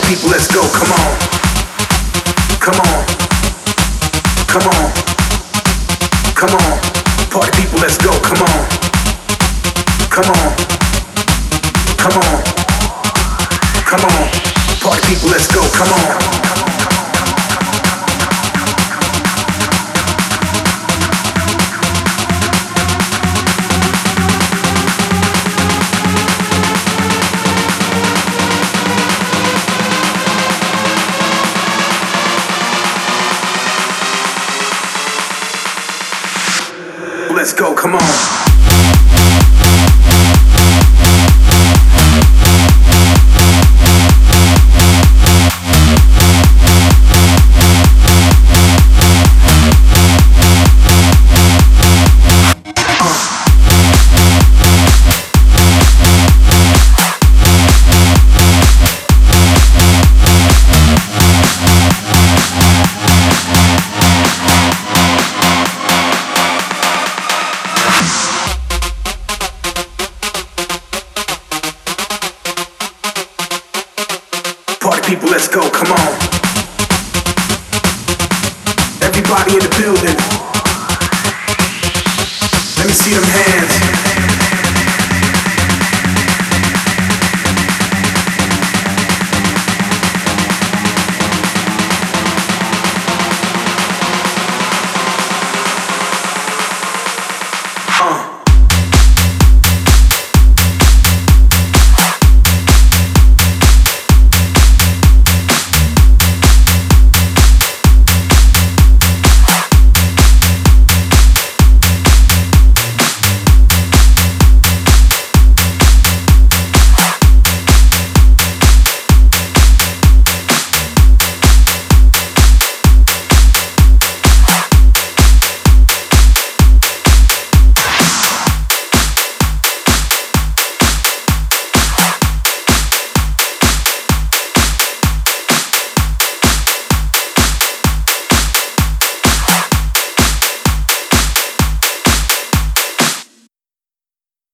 people, let's go. Come on. Come on. Come on. Come on. Party people, let's go. Come on. Come on. Come on. Come on. Party people, let's go. Come on. Let's go, come on. People, let's go, come on. Everybody in the building. Let me see them hands.